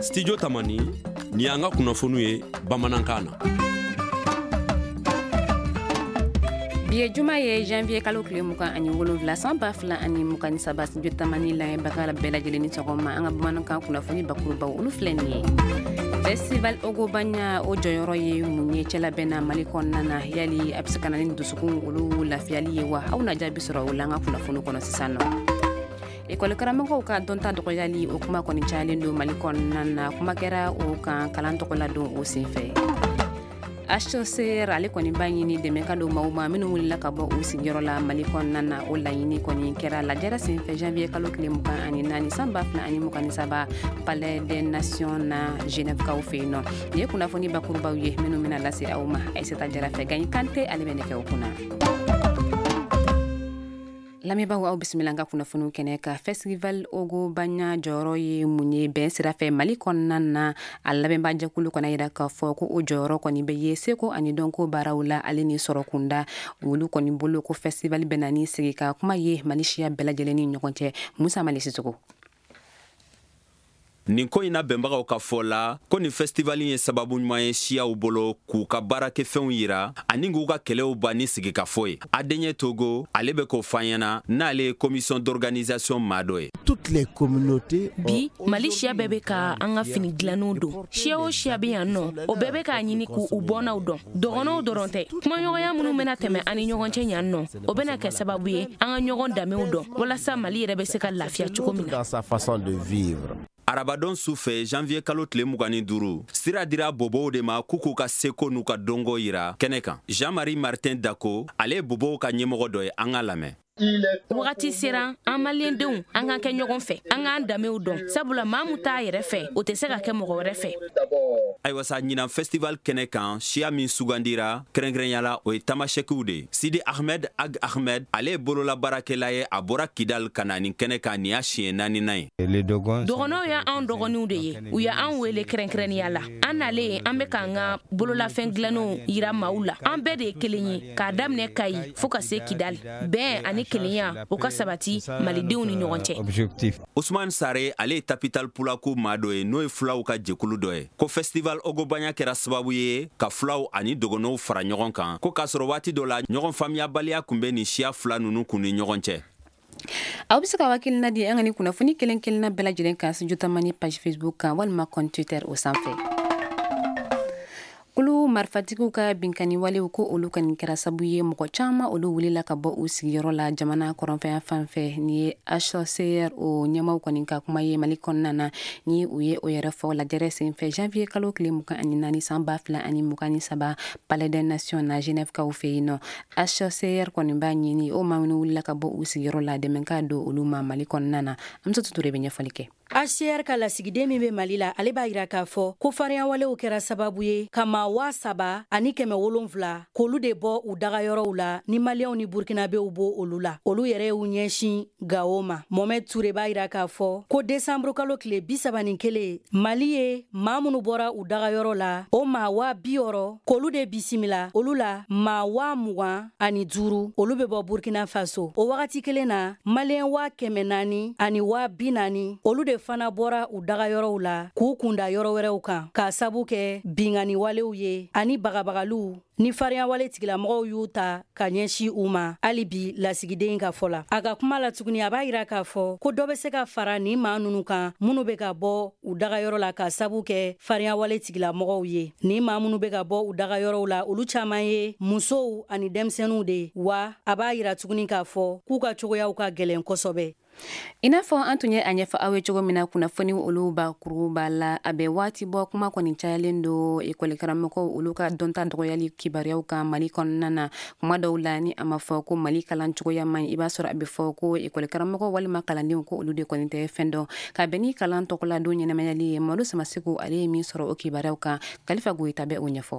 Studio Tamani ni an ka kunnafoniw ye bamanankan na. Bi ye juma ye janvier kalo tile 27 san 2023 Studio Tamani la bakala bɛɛ lajɛlen ni sɔgɔma an ka bamanankan kunnafoni bakurubaw olu filɛ nin ye. Festival Ogobanya o jɔyɔrɔ ye mun ye cɛlabɛnna Mali kɔnɔna na yali a bɛ se ka na ni dusukun olu lafiyali ye wa aw na jaabi sɔrɔ o la an ka kunnafoni kɔnɔ sisan nɔ. École karamɔgɔw ka dɔnta dɔgɔyali o kuma kɔni cayalen don Mali kɔnɔna na kuma kɛra o kan kalan tɔgɔ ladon o senfɛ. HCR ale kɔni b'a ɲini dɛmɛ ka don maaw ma minnu wulila ka bɔ u sigiyɔrɔ la Mali kɔnɔna na o laɲini kɔni kɛra lajɛra senfɛ janvier kalo tile 24 san 2023 Palais des Nations na Genève kaw fɛ yen nɔ. Nin ye kunnafoni bakurubaw ye minnu bɛna lase aw ma Aïssata Jarafɛ Gagne Kante ale bɛ nɛgɛ o kunna. Lamɛnbaaw aw bisimila an ka kunnafoniw kɛnɛ ka Festival Ogobanya jɔyɔrɔ ye mun ye bɛn sira fɛ Mali kɔnɔna na a labɛnba jɛkulu kɔnɔ yira k'a fɔ ko o jɔyɔrɔ kɔni bɛ ye seko ani dɔnko baaraw la ale ni sɔrɔ kunda olu kɔni bolo ko festival bɛ na ni sigi ka kuma ye Mali siya bɛɛ lajɛlen ni ɲɔgɔn cɛ Musa Mali Sisoko. Nin ko ina bɛnbagaw ka fɔ la ko ni festival ye sababu ɲuman ye siyaw bolo k'u ka baarakɛfɛnw yira ani k'u ka kɛlɛw ban ni sigi ka fɔ ye. Adeɲɛ Togo ale bɛ k'o fɔ an ɲɛna n'ale ye commission d'organisation maa dɔ ye. Toutes les communautés bi Mali siya bɛɛ bɛ ka an ka fini dilanw don siya o siya bɛ yan nɔ o bɛɛ bɛ k'a ɲini k'u bɔnnaw dɔn dɔgɔnɔw dɔrɔn tɛ kumaɲɔgɔnya minnu bɛna tɛmɛ ani ɲɔgɔn cɛ yan nɔ o bɛna kɛ sababu ye an ka ɲɔgɔn danbew dɔn walasa Mali yɛrɛ bɛ se ka lafiya cogo min na. dans sa façon de vivre. Arabadon su fɛ janvier kalo tile 25 sira dira bobow de ma k'u ka seko n'u ka dɔnko yira kɛnɛ kan. Jean-Marie Martin Dako ale ye bobow ka ɲɛmɔgɔ dɔ ye an ka lamɛn. Wagati sera an maliyɛndenw an k'an kɛ ɲɔgɔn fɛ an k'an danbew dɔn sabula maa mun t'a yɛrɛ fɛ o tɛ se ka kɛ mɔgɔ wɛrɛ fɛ. Ayiwa sa ɲinan festival kɛnɛ kan siya min sugandira kɛrɛnkɛrɛnyala o ye tamasɛkiw de ye. Sidi Ahmed Ag Ahmed ale ye bololabaarakɛla ye a bɔra Kidal ka na nin kɛnɛ kan nin y'a siɲɛ 4nan ye. Dɔgɔnɔw y'an dɔgɔninw de ye u y'an wele kɛrɛnkɛrɛnnenya la an nalen an bɛ k'an ka bololafɛn dilanw yira maaw la an bɛɛ de ye kelen ye k'a daminɛ Kayi fo ka se Kidal bɛn ani kelenya o ka sabati malidenw ni ɲɔgɔn cɛ. Ousmane Sare ale ye Tapital Pulaku maa dɔ ye n'o ye fulaw ka jɛkulu dɔ ye ko festival Ogobanya kɛra sababu ye ka fulaw ani dɔgɔnɔw fara ɲɔgɔn kan ko k'a sɔrɔ waati dɔ la ɲɔgɔn faamuyabaliya kun bɛ nin siya fila ninnu kun ni ɲɔgɔn cɛ. Aw bɛ se ka wakilina di an ka ni kunnafoni kelen-kelenna bɛɛ lajɛlen kan Studio Tamani page Facebook kan walima compte Twitter o sanfɛ. Kulu marifatigiw ka binkani walew ko olu kɔni kɛra sabu ye mɔgɔ caman olu wulila ka bɔ u sigiyɔrɔ la jamana kɔrɔnfɛn fan fɛ ni ye HCR o ɲɛmaw kɔni ka kuma ye Mali kɔnɔna na ni u ye o yɛrɛ fɔ lajɛrɛ senfɛ janvier kalo tile 24 san 2023 Palais des Nations na Genève kaw fɛ yen nɔ. HCR kɔni b'a ɲini o maa minnu wulila ka bɔ u sigiyɔrɔ la dɛmɛ ka don olu ma Mali kɔnɔna na Amisatu Ture bɛ ɲɛfɔli kɛ. HCR ka lasigiden min bɛ Mali la ale b'a yira k'a fɔ ko farinya walew kɛra sababu ye ka maa 3,000 ani 700 k'olu de bɔ u dagayɔrɔw la ni maliyɛnw ni burkinabew bɔ olu la olu yɛrɛ y'u ɲɛsin Gao ma. Mohamed Toure b'a yira k'a fɔ ko décembre kalo tile 31 Mali ye maa minnu bɔra u dagayɔrɔ la o maa 60,000 k'olu de bisimila olu la maa 25,000 olu bɛ bɔ Burkina Faso o wagati kelen na maliyɛn 400,000 ani 40,000 olu de fana bɔra u dagayɔrɔw la k'u kunda yɔrɔ wɛrɛw kan k'a sabu kɛ bingani walew ye ani bagabagaliw ni farinya wale tigilamɔgɔw y'u ta ka ɲɛsin u ma hali bi lasigiden ka fɔ la. A ka kuma la tuguni a b'a yira k'a fɔ ko dɔ bɛ se ka fara ni maa nunu kan minnu bɛ ka bɔ u dagayɔrɔ la ka sabu kɛ farinya wale tigilamɔgɔw ye. Ni maa minnu bɛ ka bɔ u dagayɔrɔw la olu caman ye musow ani denmisɛnninw de wa a b'a yira tuguni k'a fɔ k'u ka cogoyaw ka gɛlɛn kosɛbɛ. I n'a fɔ an tun ye a ɲɛfɔ aw ye cogo min na kunnafoni olu bakuruba la a bɛ waati bɔ kuma kɔni cayalen do école karamɔgɔw olu ka dɔnta dɔgɔyali kibaruyaw kan Mali kɔnɔna na kuma dɔw la ni a ma fɔ ko Mali kalan cogoya man ɲi i b'a sɔrɔ a bɛ fɔ ko école karamɔgɔ walima kalandenw ko olu de kɔni tɛ fɛn dɔn ka bɛn ni kalan tɔgɔladon ɲɛnamayali ye Malo Samaseko ale ye min sɔrɔ o kibaruyaw kan Kalifa Goyita bɛ o ɲɛfɔ.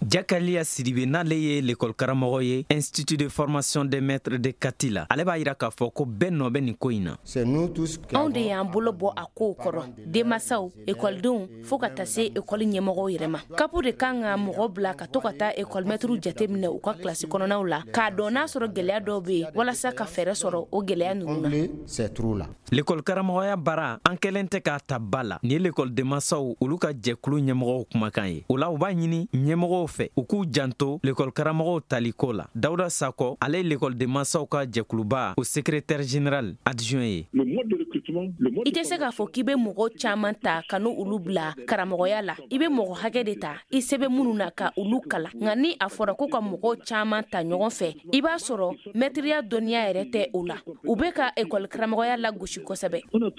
Jakalia Sidibe n'ale ye l'école karamɔgɔ ye Institut de formation des maîtres de Katila. Ale b'a yira k'a fɔ ko bɛɛ nɔ bɛ nin ko in na. Anw de y'an bolo bɔ a kow kɔrɔ. Denmasaw, ekɔlidenw fo ka taa se ekɔli ɲɛmɔgɔw yɛrɛ ma. Kapu de kan ka mɔgɔ bila ka to ka taa ekɔli mɛtiriw jateminɛ u ka kilasi kɔnɔnaw la k'a dɔn n'a sɔrɔ gɛlɛya dɔw bɛ yen walasa ka fɛɛrɛ sɔrɔ o gɛlɛya ninnu na. L'école karamɔgɔya baara an kɛlen tɛ k'a ta ba la. Ni ye l'école denmasaw olu ka jɛkulu ɲɛmɔgɔw kumakan ye. O la u b'a ɲini ɲɛmɔgɔw fɛ u k'u janto l'école karamɔgɔw taliko la. Dawuda Sako ale ye l'école denmasaw ka jɛkuluba o secrétaire général adjoint ye. I tɛ se k'a fɔ k'i bɛ mɔgɔ caman ta ka n'u olu bila karamɔgɔya la. I bɛ mɔgɔ hakɛ de ta i sɛbɛn minnu na ka olu kala. Nka ni a fɔra ko ka mɔgɔ caman ta ɲɔgɔn fɛ i b'a sɔrɔ mɛtiriya dɔnniya yɛrɛ tɛ o la. U bɛ ka ekɔli karamɔgɔya lagosi kosɛbɛ.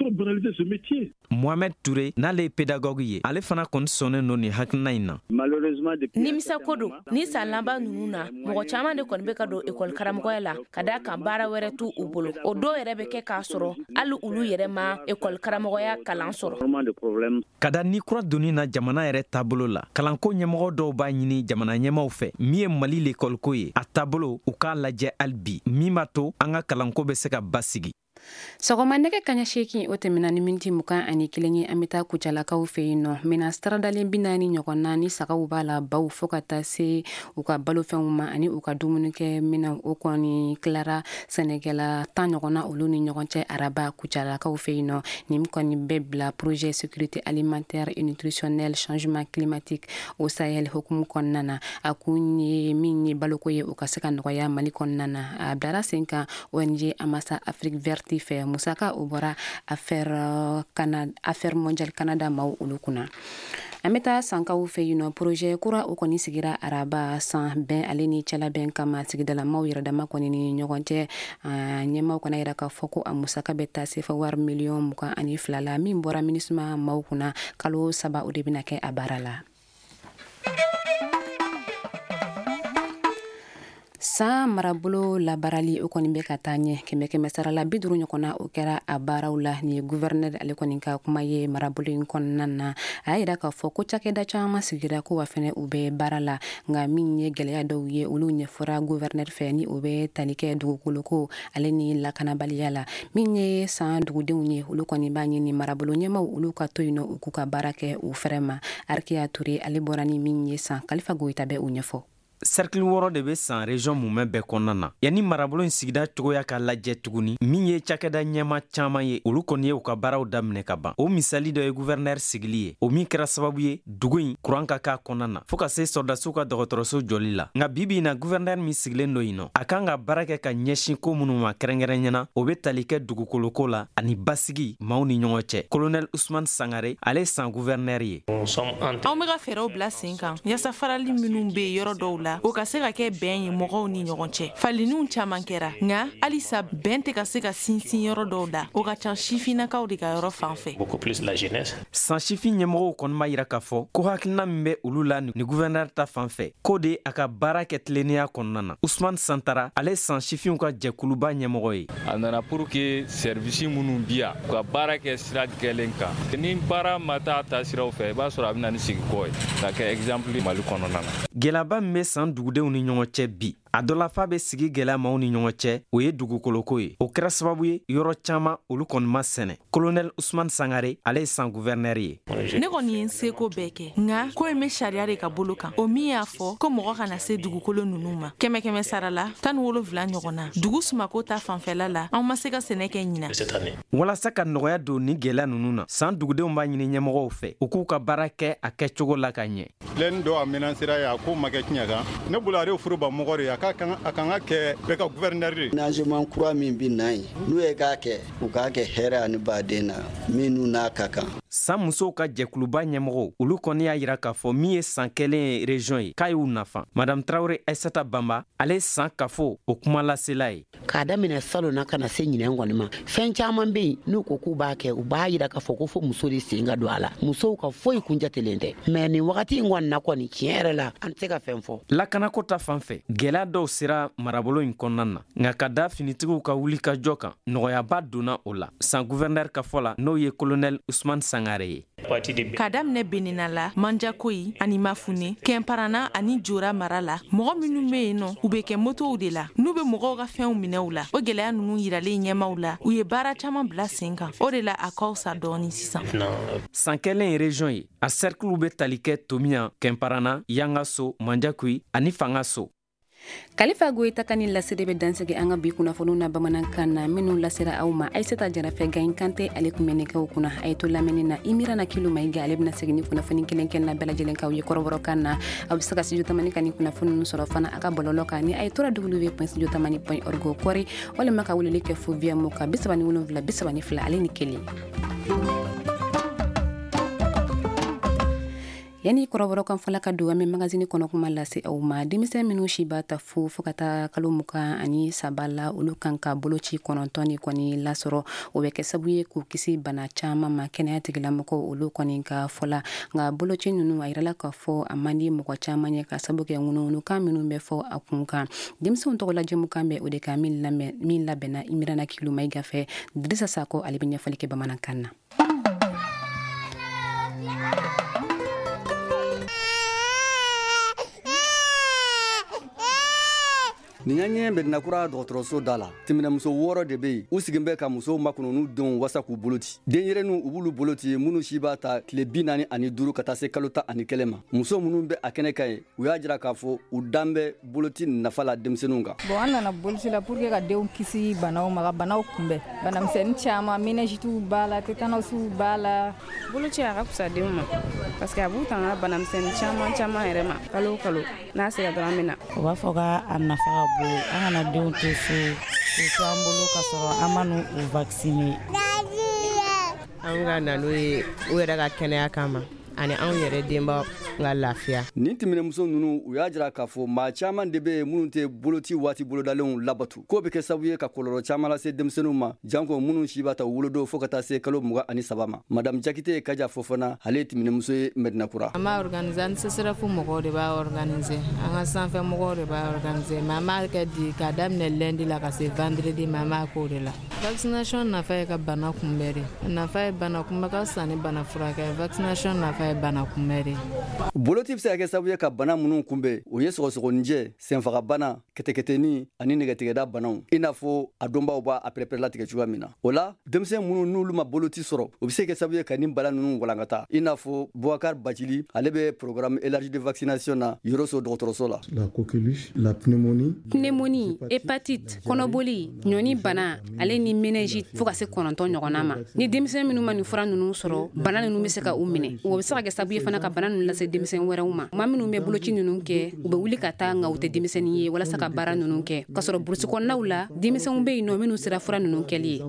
Mohamed Touré n'ale ye pédagogue ye ale fana kɔni sɔnnen don nin hakilina in na. Nimisa ko don ni san laban ninnu na mɔgɔ caman de kɔni bɛ ka don ekɔli karamɔgɔya la ka da kan baara wɛrɛ t'u u bolo. O dɔw yɛrɛ bɛ kɛ k'a sɔrɔ hali olu yɛrɛ ma ekɔli karamɔgɔya kalan sɔrɔ. Ka da ni kura donni na jamana yɛrɛ taabolo la kalanko ɲɛmɔgɔ dɔw b'a ɲini jamana ɲɛmaw fɛ min ye Mali l'école-ko ye a taabolo u k'a lajɛ hali bi min b'a to an ka kalanko bɛ se ka basigi. Sɔgɔma nɛgɛ kaɲɛ 8 o tɛmɛna ni miniti 21 ye an bɛ taa Kucalakaw fɛ yen nɔ mina siradalen 40 ɲɔgɔn na ni sagaw b'a la baw fo ka taa se u ka balofɛnw ma ani u ka dumunikɛ minɛnw o kɔni tilara sɛnɛkɛla 10 ɲɔgɔn na olu ni ɲɔgɔn cɛ araba Kucalakaw fɛ yen nɔ nin kɔni bɛ bila projet sécurité alimentaire et nutritionnelle changement climatique au Sahel hukumu kɔnɔna na a kun ye min ye baloko ye u ka se ka nɔgɔya Mali kɔnɔna na a bilara sen kan ONG Amasa Afrique Verte fɛ musaka o bɔra affaire mondial Canada maaw olu kunna. An bɛ taa sankaw fɛ yen nɔ projet kura o kɔni sigira araba san bɛn ale ni cɛlabɛn kama sigidalamaw yɛrɛ dama kɔni ni ɲɔgɔn cɛ ɲɛmaw kana yira k'a fɔ ko a musaka bɛ taa se fɔ wari miliyɔn 22 la min bɔra minisma maaw kunna kalo 3 o de bɛna kɛ a baara la. San marabolo labarali o kɔni bɛ ka taa ɲɛ kɛmɛ sara la 50 ɲɔgɔnna o kɛra a baaraw la ni gouverneur ale kɔni ka kuma ye marabolo in kɔnɔna na a yira k'a fɔ ko cakɛda caman sigira ko wa fɛnɛ u bɛ baara la nka min ye gɛlɛya dɔw ye olu ɲɛfɔra gouverneur fɛ ni o bɛ tali kɛ dugukoloko ale ni lakanabaliya la min ye san dugudenw ye olu kɔni b'a ɲini marabolo ɲɛmaw olu ka to yen nɔ u k'u ka baara kɛ u fɛrɛ ma Arkiya Ture ale bɔra ni min ye san Kalifa Goyita bɛ u ɲɛfɔ. Cercle wɔɔrɔ de bɛ san région mumɛ bɛɛ kɔnɔna na yanni marabolo in sigida cogoya ka lajɛ tuguni min ye cakɛda ɲɛma caman ye olu kɔni ye u ka baaraw daminɛ ka ban o misali dɔ ye gouverneur sigili ye o min kɛra sababu ye dugu in kuran ka k'a kɔnɔna na fo ka se sɔrdasiw ka dɔgɔtɔrɔso jɔli la nka bibi in na gouverneur min sigilen do yen nɔ a kan ka baara kɛ ka ɲɛsin ko minnu ma kɛrɛnkɛrɛnɲɛna o bɛ tali kɛ dugukoloko la ani basigi maaw ni ɲɔgɔn cɛ colonel Ousmane Sangare ale san gouverneur ye. Anw bɛ ka fɛɛrɛw bila sen kan yaasa farali minnu bɛ yɔrɔ dɔw la o ka se ka kɛ bɛn ye mɔgɔw ni ɲɔgɔn cɛ faliniw caman kɛra nka halisa bɛn tɛ ka se ka sinsin yɔrɔ dɔw la o ka ca sifinnakaw de ka yɔrɔ fan fɛ. San sifin ɲɛmɔgɔw kɔni b'a yira k'a fɔ ko hakilina min bɛ olu la ni gouverneur ta fan fɛ ko de a ka baara kɛ tilennenya kɔnɔna na Ousmane Santara ale san sifinw ka jɛkuluba ɲɛmɔgɔ ye. A nana pour que service minnu bi yan u ka baara kɛ sira gɛlɛn kan ni baara ma taa siraw fɛ i b'a sɔrɔ a bɛ na ni sigi kɔ ye ka kɛ exemple Mali kɔnɔna na. Gɛlɛyaba min bɛ san dugudenw ni ɲɔgɔn cɛ bi a dɔ la fa bɛ sigi gɛlɛya maaw ni ɲɔgɔn cɛ o ye dugukoloko ye o kɛra sababu ye yɔrɔ caman olu kɔni ma sɛnɛ colonel Ousmane Sangare ale ye san gouverneur ye. Ne kɔni ye n seko bɛɛ kɛ nka ko in bɛ sariya de ka bolo kan o min y'a fɔ ko mɔgɔ kana se dugukolo ninnu ma 100 sara la 17 ɲɔgɔn na dugu sumako ta fanfɛla la an ma se ka sɛnɛ kɛ ɲina. Walasa ka nɔgɔya don ni gɛlɛya ninnu na san dugudenw b'a ɲini ɲɛmɔgɔw fɛ u k'u ka baara kɛ a kɛcogo la ka ɲɛ. Len dɔ a menasira ye a ko ma kɛ tiɲɛ kan ne bolo ale furu ba mɔgɔ de a kan ka kɛ bɛɛ ka gouverneur de. Nagement kura min bi na ye n'u ye k'a kɛ u k'a kɛ hɛrɛ ani baden na minnu n'a ka kan. San musow ka jɛkuluba ɲɛmɔgɔw olu kɔni y'a yira k'a fɔ min ye san kelen ye région ye k'a y'u nafa Madame Traoré Aissata Bamba ale san kafo o kuma lasela ye. K'a daminɛ salon na ka na se ɲinɛn kɔni ma fɛn caman bɛ yen n'u ko k'u b'a kɛ u b'a yira k'a fɔ ko fo muso de sen ka don a la musow ka foyi kun jatelen tɛ mais nin wagati in kɔni na kɔni tiɲɛ yɛrɛ la an tɛ se ka fɛn fɔ. Lakanako ta fan fɛ gɛlɛya dɔw sera marabolo in kɔnɔna na nka ka da finitigiw ka wuli ka jɔ kan nɔgɔyaba donna o la san gouverneur ka fɔ la n'o ye colonel Ousmane Sangare sangare ye. Ka daminɛ Benina la, Manjakoyi ani Mafune, Kɛnparana ani Jora mara la, mɔgɔ minnu be yen nɔ u be kɛ motow de la. N'u be mɔgɔw ka fɛnw minɛw la, o gɛlɛya ninnu yiralen ɲɛmaw la, u ye baara caman bila sen kan. O de la a ka fisa dɔɔni sisan. San kelen ye région ye, a cercle be tali kɛ Tomiya, Kɛnparana, Yangaso, Manjakoyi ani Fangaso. Kalifa Goita kani lasere be dansege anga bi kunnafoniw na bamanankan na minnu lasera aw ma Aisata Jarafe Gayin Kante ale kun bɛ nɛgɛw kunna a ye to lamɛnni na Imira na Kilo Mayiga ale bɛna segin ni kunnafoni kelen kelen na bɛɛ lajɛlen kaw ye kɔrɔbɔrɔkan na a bɛ se ka studio tamani ka ni kunnafoni ninnu sɔrɔ fana a ka bɔlɔlɔ kan ni a ye tora www.studiotamani.org kɔri walima ka weleli kɛ fo via Moka 37 32 ale ni kelen. Yani kɔrɔbɔrɔ kan fɔla ka don an bɛ magazine kɔnɔ kuma lase aw ma denmisɛn minnu si b'a ta fo ka taa kalo 23 la olu kan ka boloci 9 ni kɔni lasɔrɔ o bɛ kɛ sabu ye k'u kisi bana caman ma kɛnɛya tigilamɔgɔw olu kɔni ka fɔla nka boloci ninnu a yirala ka fɔ a man di mɔgɔ caman ye ka sabu kɛ ŋunuŋunukan minnu bɛ fɔ a kun kan denmisɛnw tɔgɔ lajɛmukan bɛ o de kan min labɛnna Imirana Kilo Mayiga fɛ Dirisa Sako ale bɛ ɲɛfɔli kɛ bamanankan na. Ni ɲɛ bɛ nakura dɔgɔtɔrɔso da la tɛmɛnmuso 6 de bɛ yen u sigin bɛ ka musow makɔnɔ n'u denw wasa k'u boloti denyɛrɛninw u b'ulu boloti minnu si b'a ta tile 45 ka taa se kalo 11 ma muso minnu bɛ a kɛnɛ kan ye u y'a jira k'a fɔ u dan bɛ boloti nafa la denmisɛnninw kan. Bon an nana boloci la pour que ka denw kisi banaw ma ka banaw kunbɛn banamisɛnnin caman méningite b'a la tétanos b'a la boloci a ka fisa denw ma parce que a b'u tanga banamisɛnnin caman yɛrɛ ma kalo o kalo n'a sera dɔrɔn min na o b'a fɔ ka nafa ka bon an kana denw to so k'u to an bolo ka sɔrɔ an ma n'u vacciner. An ka na n'o ye u yɛrɛ ka kɛnɛya kama ani anw yɛrɛ denbaw ka lafiya. Nin tɛmɛnmuso ninnu u y'a jira k'a fɔ maa caman de bɛ minnu tɛ boloti waati bolodalenw labatu k'o bɛ kɛ sababu ye ka kɔlɔlɔ caman lase denmisɛnninw ma janko minnu si b'a ta wolodo fo ka taa se kalo 23 ma. Madame Jakite Kaja Fofana ale ye tɛmɛnmuso ye Medinakura. An b'a organiser ni CSRF mɔgɔw de b'a organiser an ka sanfɛ mɔgɔw de b'a organiser mais an b'a kɛ di ka daminɛ lundi la ka se vendredi ma an b'a k'o de la. Vaccination nafa ye ka bana kunbɛn de nafa ye bana kunbɛn ka fisa ni bana furakɛ vaccination nafa ye bana kunbɛn de. Boloti bɛ se ka kɛ sababu ye ka bana minnu kunbɛn o ye sɔgɔsɔgɔnijɛ senfagabana kɛtɛkɛtɛni ani nɛgɛtigɛda banaw i n'a fɔ a dɔnbaw b'a a pɛrɛpɛrɛ latigɛ cogoya min na o la denmisɛn minnu n'olu ma boloti sɔrɔ o bɛ se ka kɛ sababu ye ka nin bana ninnu walankata i n'a fɔ Boubacar Bacili ale bɛ programme élargi de vaccination na Yoroso dɔgɔtɔrɔso la. La coqueluche, la pneumonie, hépatite, kɔnɔboli, ɲɔni bana ale ni méningite fo ka se 9 ɲɔgɔnna ma ni denmisɛn minnu ma nin fura ninnu sɔrɔ bana ninnu bɛ se ka u minɛ o bɛ se ka kɛ sababu ye fana ka bana ninnu lase denmisɛn wɛrɛw ma maa minnu bɛ boloci ninnu kɛ u bɛ wuli ka taa nka u tɛ denmisɛnnin ye walasa ka baara ninnu kɛ ka sɔrɔ burusi kɔnɔnaw la denmisɛnw bɛ yen nɔ minnu sera fura ninnu kɛli ye.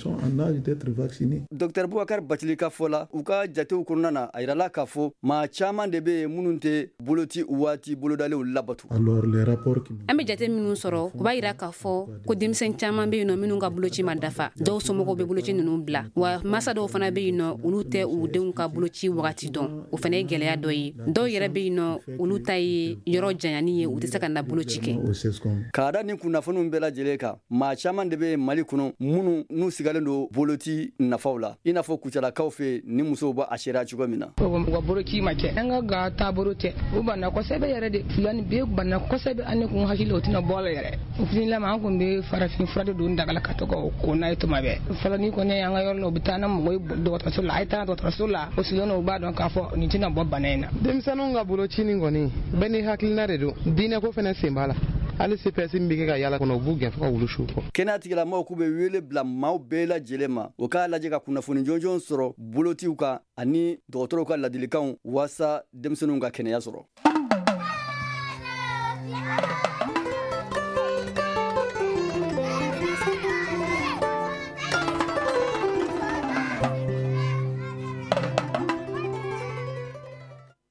Dr Boubacar Bacili ka fɔ la u ka jatew kɔnɔna na a yirala k'a fɔ maa caman de bɛ minnu tɛ boloti waati bolodalenw labatu. An bɛ jate minnu sɔrɔ u b'a yira k'a fɔ ko denmisɛn caman bɛ yen nɔ minnu ka boloci ma dafa dɔw somɔgɔw bɛ boloci ninnu bila wa masa dɔw fana bɛ yen nɔ olu tɛ u denw ka boloci wagati dɔn o fana ye gɛlɛya dɔ ye dɔw yɛrɛ bɛ yen nɔ olu ta ye yɔrɔ janyani ye u tɛ se ka na boloci kɛ. K'a da nin kunnafoniw bɛɛ lajɛlen kan maa caman de bɛ Mali kɔnɔ minnu n'u sigalen don boloti nafaw la i n'a fɔ kucalakaw fɛ ni musow b'a sariya cogo min na. U ka boloci ma kɛ an ka ga taabolo tɛ u banna kosɛbɛ yɛrɛ de filani bɛ banna kosɛbɛ an ne kun hakili o tɛna bɔ la yɛrɛ o fililama an kun bɛ farafin fura de don dagala ka tɔgɔ ko n'a ye tuma bɛɛ fɔlɔ ni kɔni an ka yɔrɔ la u bɛ taa na mɔgɔ ye dɔgɔtɔrɔso la a ye taa dɔgɔtɔrɔso la o sigilen u b'a dɔn k'a fɔ nin tɛna bɔ bana in na. Denmisɛnninw ka boloci nin kɔni bɛɛ ni hakilina de don diinɛ ko fana sen b'a la hali CPS min bɛ kɛ ka yala kɔnɔ u b'u gɛn fo ka wulu su kɔ. Kɛnɛya tigilamɔgɔw k'u bɛ wele bila maaw bɛɛ lajɛlen ma o k'a lajɛ ka kunnafoni jɔnjɔn sɔrɔ bolotiw kan ani dɔgɔtɔrɔw ka ladilikanw walasa denmisɛnninw ka kɛnɛya sɔrɔ.